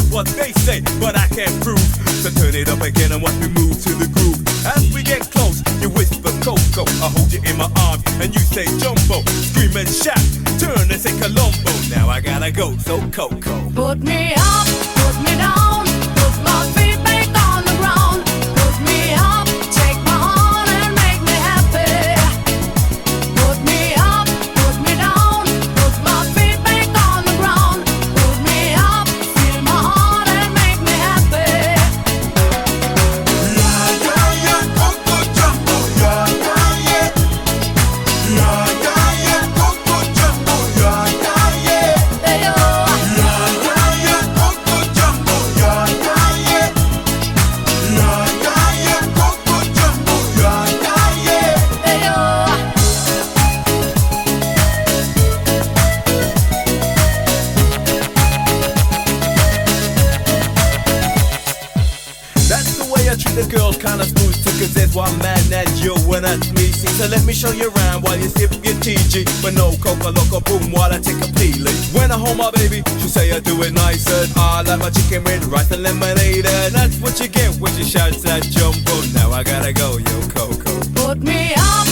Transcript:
that's what they say, but I can't prove. So turn it up again and watch me move to the groove. As we get close, you whisper Coco, I hold you in my arms and you say Jumbo. Scream and shout, turn and say Colombo. Now I gotta go, so Coco. Put me up, put me down, put my feet back on the ground. Put me up, take my heart and make me happy. Put me up, put me down, put my feet back on the ground. Put me up, feel my heart and make me happy. Yeah, yeah, yeah, Coco Jumbo, yeah, yeah, yeah. Yeah, yeah, yeah, Coco Jumbo, yeah, yeah, yeah. Hey, oh. Yeah, yeah, yeah, Coco Jumbo, yeah, yeah, yeah. Yeah, yeah, yeah, Coco Jumbo, yeah, yeah, yeah. Hey, oh. That's the way I treat the girls, kinda smooth too, cause there's one man and you and that's me. See, so let me show you around while you sip your TG. But no coca loco boom while I take a peeling. When I hold my baby, she say I do it nicer. I like my chicken with rice and lemonade, and that's what you get when she shouts that Jumbo. Now I gotta go, yo Coco. Put me up,